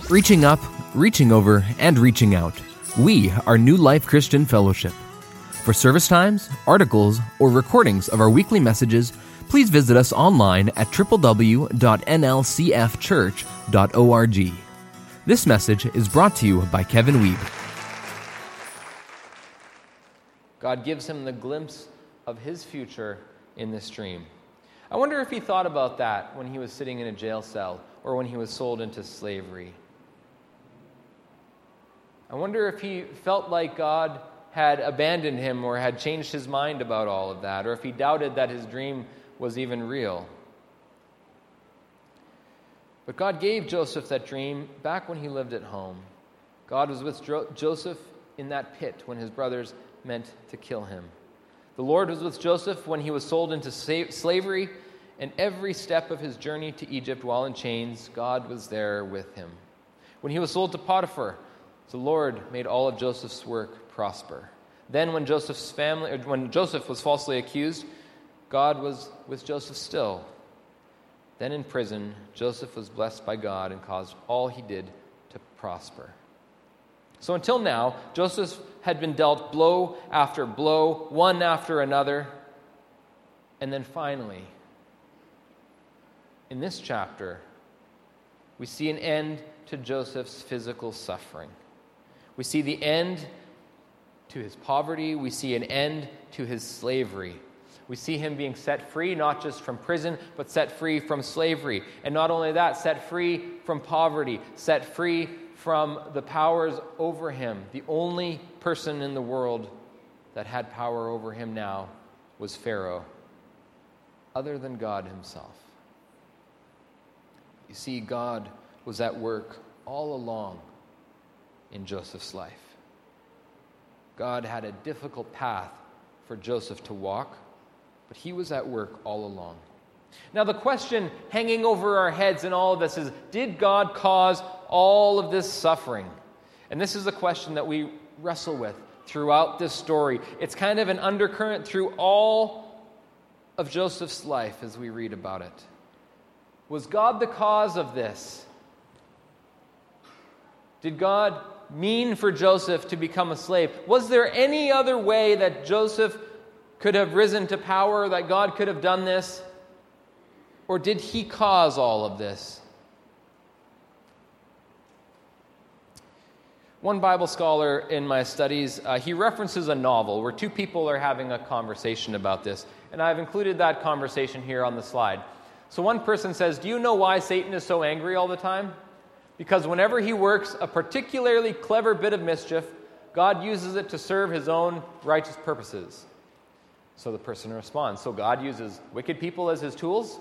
Reaching up, reaching over, and reaching out. We are New Life Christian Fellowship. For service times, articles, or recordings of our weekly messages, please visit us online at www.nlcfchurch.org. This message is brought to you by Kevin Wiebe. God gives him the glimpse of his future in this dream. I wonder if he thought about that when he was sitting in a jail cell or when he was sold into slavery. I wonder if he felt like God had abandoned him or had changed his mind about all of that, or if he doubted that his dream was even real. But God gave Joseph that dream back when he lived at home. God was with Joseph in that pit when his brothers meant to kill him. The Lord was with Joseph when he was sold into slavery, and every step of his journey to Egypt while in chains, God was there with him. When he was sold to Potiphar, the Lord made all of Joseph's work prosper. Then when Joseph was falsely accused, God was with Joseph still. Then in prison, Joseph was blessed by God and caused all he did to prosper. So until now, Joseph had been dealt blow after blow, one after another. And then finally, in this chapter, we see an end to Joseph's physical suffering. We see the end to his poverty. We see an end to his slavery. We see him being set free, not just from prison, but set free from slavery. And not only that, set free from poverty, set free from the powers over him. The only person in the world that had power over him now was Pharaoh, other than God himself. You see, God was at work all along in Joseph's life. God had a difficult path for Joseph to walk, but he was at work all along. Now the question hanging over our heads in all of this is, did God cause all of this suffering? And this is a question that we wrestle with throughout this story. It's kind of an undercurrent through all of Joseph's life as we read about it. Was God the cause of this? Did God mean for Joseph to become a slave? Was there any other way that Joseph could have risen to power, that God could have done this? Or did he cause all of this? One Bible scholar in my studies, he references a novel where two people are having a conversation about this. And I've included that conversation here on the slide. So one person says, "Do you know why Satan is so angry all the time? Because whenever he works a particularly clever bit of mischief, God uses it to serve his own righteous purposes." So the person responds, "So God uses wicked people as his tools?"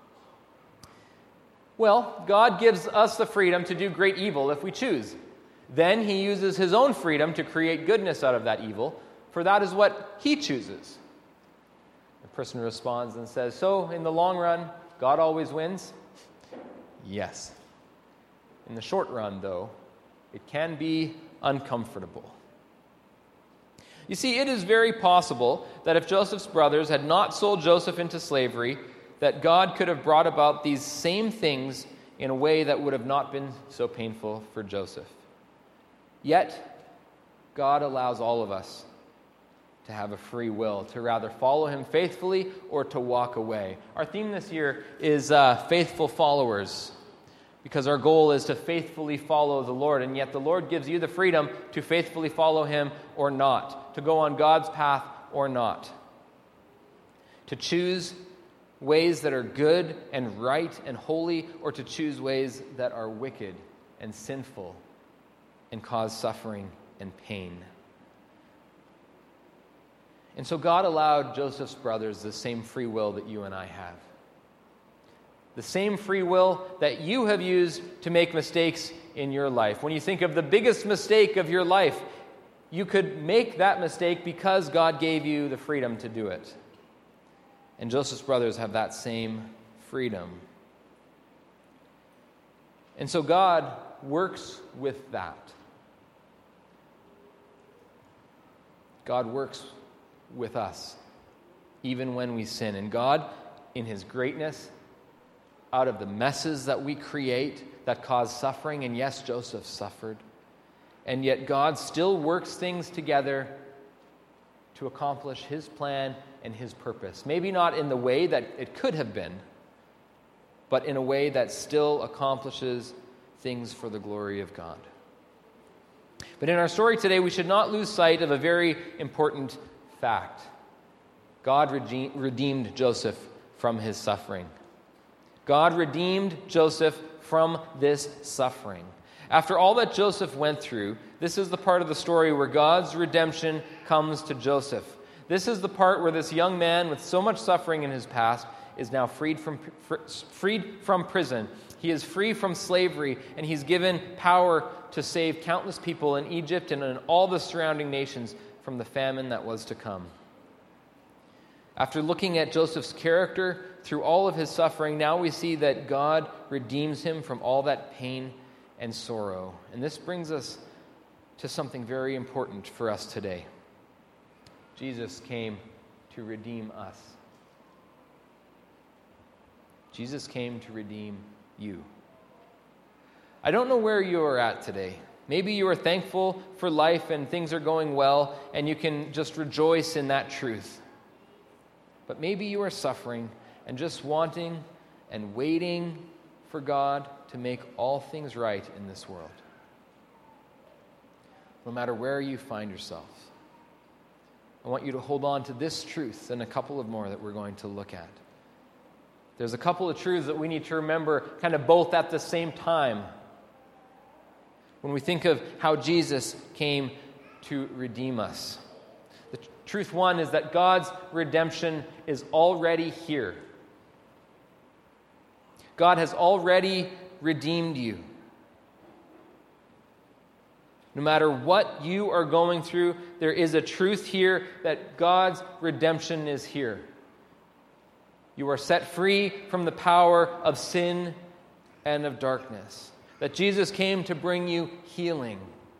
Well, God gives us the freedom to do great evil if we choose. Then he uses his own freedom to create goodness out of that evil, for that is what he chooses. The person responds and says, "So in the long run, God always wins?" Yes. In the short run, though, it can be uncomfortable. You see, it is very possible that if Joseph's brothers had not sold Joseph into slavery, that God could have brought about these same things in a way that would have not been so painful for Joseph. Yet, God allows all of us to have a free will, to rather follow him faithfully or to walk away. Our theme this year is faithful followers, because our goal is to faithfully follow the Lord, and yet the Lord gives you the freedom to faithfully follow him or not, to go on God's path or not, to choose ways that are good and right and holy, or to choose ways that are wicked and sinful and cause suffering and pain. And so God allowed Joseph's brothers the same free will that you and I have. The same free will that you have used to make mistakes in your life. When you think of the biggest mistake of your life, you could make that mistake because God gave you the freedom to do it. And Joseph's brothers have that same freedom. And so God works with that. God works with us, even when we sin. And God, in his greatness, out of the messes that we create, that caused suffering, and yes, Joseph suffered. And yet God still works things together to accomplish his plan and his purpose. Maybe not in the way that it could have been, but in a way that still accomplishes things for the glory of God. But in our story today, we should not lose sight of a very important fact. God redeemed Joseph from his suffering. God redeemed Joseph from this suffering. After all that Joseph went through, this is the part of the story where God's redemption comes to Joseph. This is the part where this young man with so much suffering in his past is now freed from prison. He is free from slavery, and he's given power to save countless people in Egypt and in all the surrounding nations from the famine that was to come. After looking at Joseph's character through all of his suffering, now we see that God redeems him from all that pain and sorrow. And this brings us to something very important for us today. Jesus came to redeem us. Jesus came to redeem you. I don't know where you are at today. Maybe you are thankful for life and things are going well, and you can just rejoice in that truth. But maybe you are suffering and just wanting and waiting for God to make all things right in this world. No matter where you find yourself, I want you to hold on to this truth and a couple of more that we're going to look at. There's a couple of truths that we need to remember kind of both at the same time when we think of how Jesus came to redeem us. The truth one is that God's redemption is already here. God has already redeemed you. No matter what you are going through, there is a truth here that God's redemption is here. You are set free from the power of sin and of darkness. That Jesus came to bring you healing.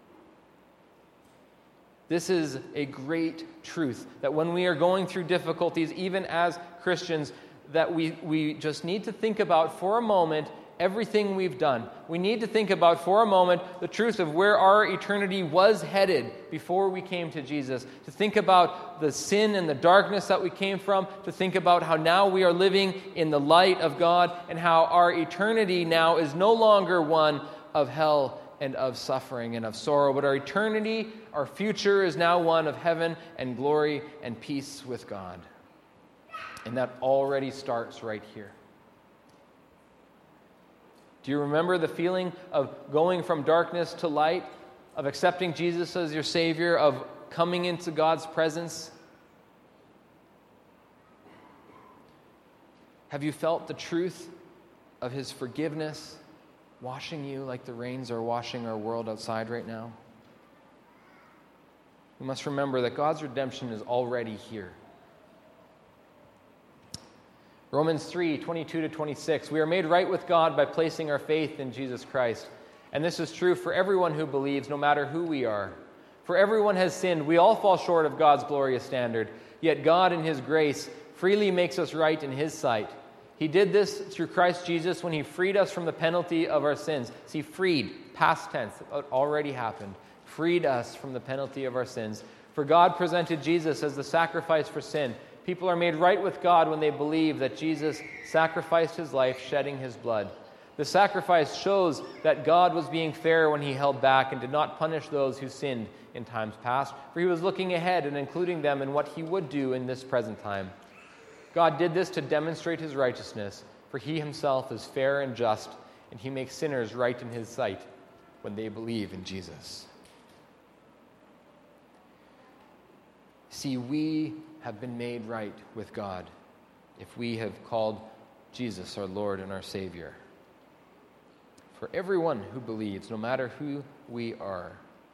This is a great truth, that when we are going through difficulties, even as Christians, that we just need to think about for a moment everything we've done. We need to think about for a moment the truth of where our eternity was headed before we came to Jesus. To think about the sin and the darkness that we came from. To think about how now we are living in the light of God and how our eternity now is no longer one of hell and of suffering and of sorrow, but our eternity, our future is now one of heaven and glory and peace with God. And that already starts right here. Do you remember the feeling of going from darkness to light, of accepting Jesus as your Savior, of coming into God's presence? Have you felt the truth of His forgiveness washing you like the rains are washing our world outside right now? We must remember that God's redemption is already here. Romans 3:22-26, we are made right with God by placing our faith in Jesus Christ. And this is true for everyone who believes, no matter who we are. For everyone has sinned. We all fall short of God's glorious standard. Yet God, in His grace, freely makes us right in His sight. He did this through Christ Jesus when He freed us from the penalty of our sins. See, freed, past tense, it already happened. Freed us from the penalty of our sins. For God presented Jesus as the sacrifice for sin. People are made right with God when they believe that Jesus sacrificed His life, shedding His blood. The sacrifice shows that God was being fair when He held back and did not punish those who sinned in times past, for He was looking ahead and including them in what He would do in this present time. God did this to demonstrate His righteousness, for He Himself is fair and just, and He makes sinners right in His sight when they believe in Jesus. See, we have been made right with God if we have called Jesus our Lord and our Savior. For everyone who believes, no matter who we are.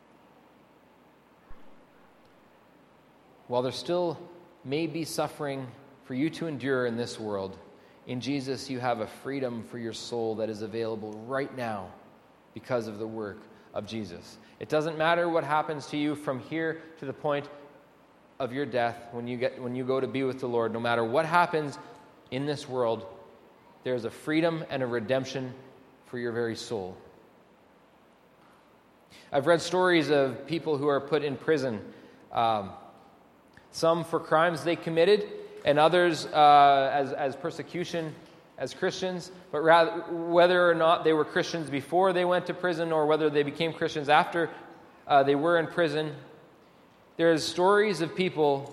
While there still may be suffering for you to endure in this world, in Jesus you have a freedom for your soul that is available right now because of the work of Jesus. It doesn't matter what happens to you from here to the point of your death when you go to be with the Lord. No matter what happens in this world, there's a freedom and a redemption for your very soul. I've read stories of people who are put in prison, some for crimes they committed, and others as persecution as Christians, but rather whether or not they were Christians before they went to prison or whether they became Christians after they were in prison. There's stories of people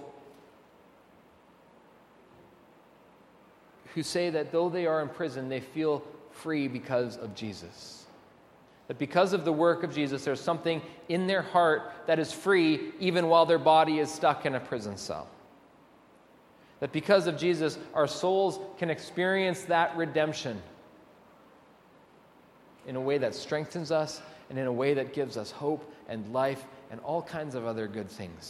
who say that though they are in prison, they feel free because of Jesus. That because of the work of Jesus, there's something in their heart that is free even while their body is stuck in a prison cell. That because of Jesus, our souls can experience that redemption in a way that strengthens us and in a way that gives us hope and life and all kinds of other good things.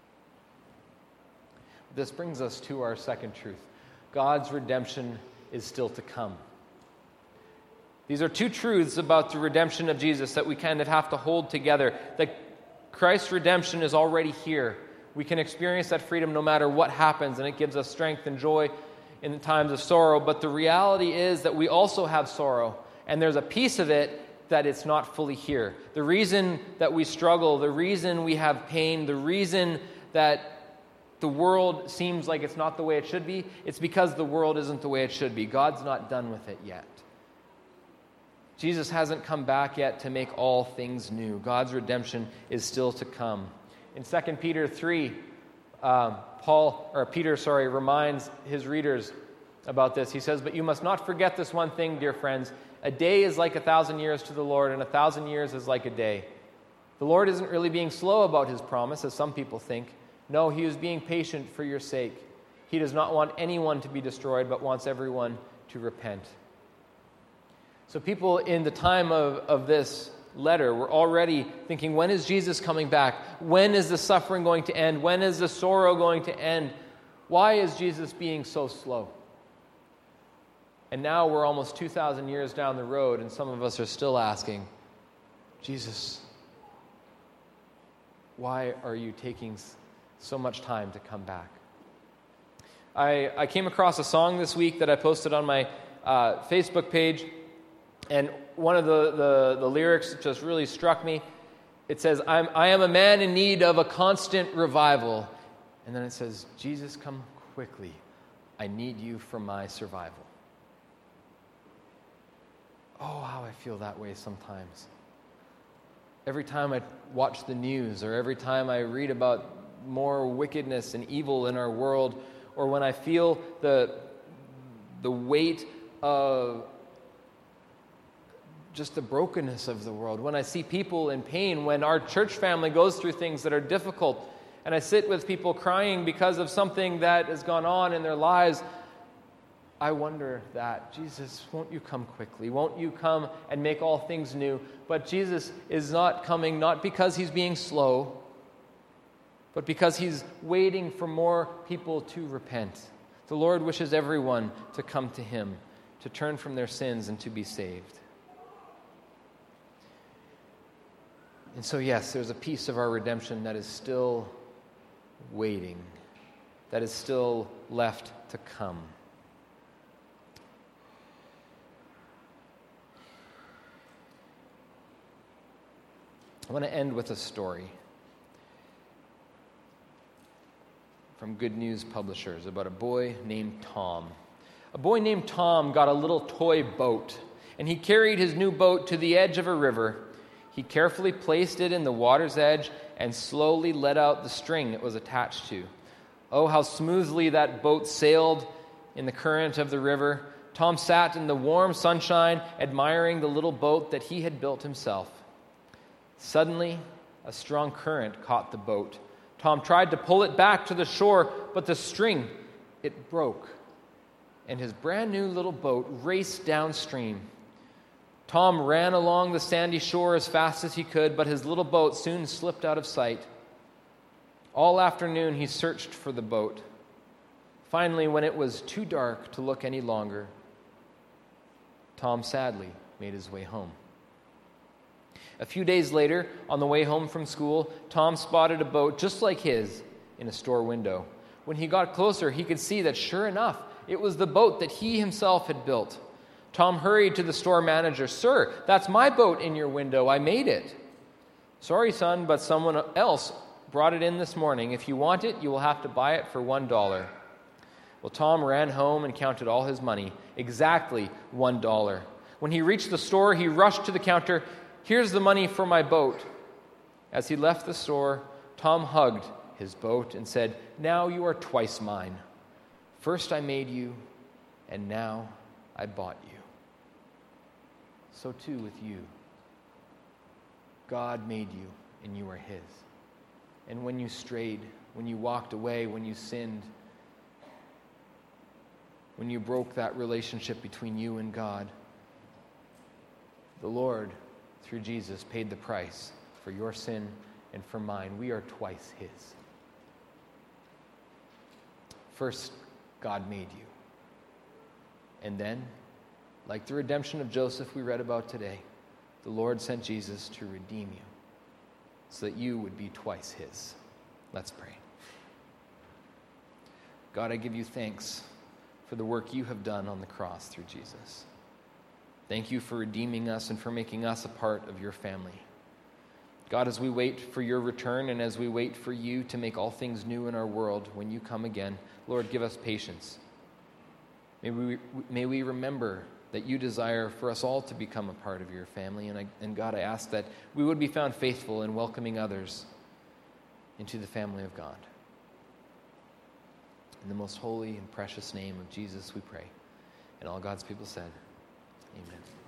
This brings us to our second truth. God's redemption is still to come. These are two truths about the redemption of Jesus that we kind of have to hold together. That Christ's redemption is already here. We can experience that freedom no matter what happens, and it gives us strength and joy in times of sorrow. But the reality is that we also have sorrow, and there's a piece of it that it's not fully here. The reason that we struggle, the reason we have pain, the reason that the world seems like it's not the way it should be, it's because the world isn't the way it should be. God's not done with it yet. Jesus hasn't come back yet to make all things new. God's redemption is still to come. In 2 Peter 3, Peter reminds his readers about this. He says, "But you must not forget this one thing, dear friends. A day is like 1,000 years to the Lord, and 1,000 years is like a day." The Lord isn't really being slow about his promise, as some people think. No, he is being patient for your sake. He does not want anyone to be destroyed, but wants everyone to repent. So people in the time of this letter were already thinking, when is Jesus coming back? When is the suffering going to end? When is the sorrow going to end? Why is Jesus being so slow? And now we're almost 2,000 years down the road, and some of us are still asking, Jesus, why are you taking so much time to come back? I came across a song this week that I posted on my Facebook page, and one of the lyrics just really struck me. It says, I am a man in need of a constant revival. And then it says, Jesus, come quickly. I need you for my survival. Oh, how I feel that way sometimes. Every time I watch the news, or every time I read about more wickedness and evil in our world, or when I feel the weight of just the brokenness of the world, when I see people in pain, when our church family goes through things that are difficult, and I sit with people crying because of something that has gone on in their lives, I wonder that, Jesus, won't you come quickly? Won't you come and make all things new? But Jesus is not coming, not because he's being slow, but because he's waiting for more people to repent. The Lord wishes everyone to come to him, to turn from their sins and to be saved. And so, yes, there's a piece of our redemption that is still waiting, that is still left to come. I want to end with a story from Good News Publishers about a boy named Tom. A boy named Tom got a little toy boat, and he carried his new boat to the edge of a river. He carefully placed it in the water's edge and slowly let out the string it was attached to. Oh, how smoothly that boat sailed in the current of the river. Tom sat in the warm sunshine, admiring the little boat that he had built himself. Suddenly, a strong current caught the boat. Tom tried to pull it back to the shore, but the string, it broke, and his brand new little boat raced downstream. Tom ran along the sandy shore as fast as he could, but his little boat soon slipped out of sight. All afternoon he searched for the boat. Finally, when it was too dark to look any longer, Tom sadly made his way home. A few days later, on the way home from school, Tom spotted a boat just like his in a store window. When he got closer, he could see that, sure enough, it was the boat that he himself had built. Tom hurried to the store manager. "Sir, that's my boat in your window. I made it." "Sorry, son, but someone else brought it in this morning. If you want it, you will have to buy it for $1. Well, Tom ran home and counted all his money, exactly $1. When he reached the store, he rushed to the counter. "Here's the money for my boat." As he left the store, Tom hugged his boat and said, "Now you are twice mine. First I made you, and now I bought you." So too with you. God made you, and you are his. And when you strayed, when you walked away, when you sinned, when you broke that relationship between you and God, the Lord, through Jesus, paid the price for your sin and for mine. We are twice his. First, God made you. And then, like the redemption of Joseph we read about today, the Lord sent Jesus to redeem you so that you would be twice his. Let's pray. God, I give you thanks for the work you have done on the cross through Jesus. Thank you for redeeming us and for making us a part of your family. God, as we wait for your return and as we wait for you to make all things new in our world when you come again, Lord, give us patience. May we remember that you desire for us all to become a part of your family. And God, I ask that we would be found faithful in welcoming others into the family of God. In the most holy and precious name of Jesus we pray. And all God's people said, amen.